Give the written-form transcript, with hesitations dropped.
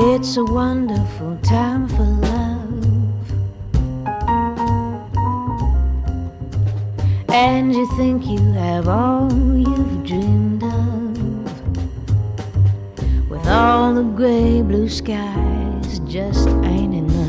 It's a wonderful time for love, and you think you have all you've dreamed of, with all the gray blue skies just ain't enough.